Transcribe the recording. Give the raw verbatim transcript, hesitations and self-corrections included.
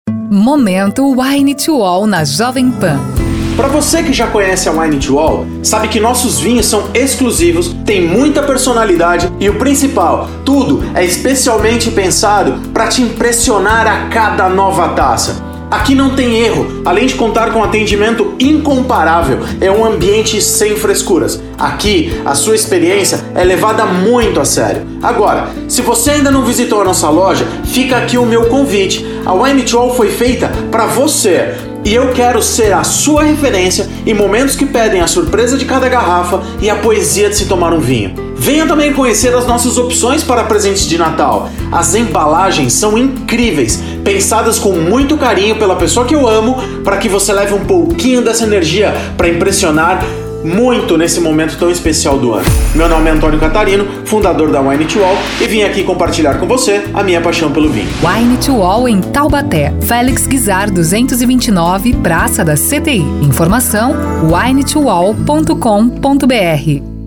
Momento Wine to All na Jovem Pan. Para você que já conhece a Wine to All, sabe que nossos vinhos são exclusivos, têm muita personalidade e o principal, tudo é especialmente pensado para te impressionar a cada nova taça. Aqui não tem erro, além de contar com atendimento incomparável, é um ambiente sem frescuras. Aqui, a sua experiência é levada muito a sério. Agora, se você ainda não visitou a nossa loja, fica aqui o meu convite. A Wine to All foi feita para você. E eu quero ser a sua referência em momentos que pedem a surpresa de cada garrafa e a poesia de se tomar um vinho. Venha também conhecer as nossas opções para presentes de Natal. As embalagens são incríveis, pensadas com muito carinho pela pessoa que eu amo, para que você leve um pouquinho dessa energia para impressionar muito nesse momento tão especial do ano. Meu nome é Antônio Catarino, fundador da Wine to All, e vim aqui compartilhar com você a minha paixão pelo vinho. Wine to All em Taubaté, Félix Guizar duzentos e vinte e nove, Praça da C T I. Informação wine to all ponto com ponto br.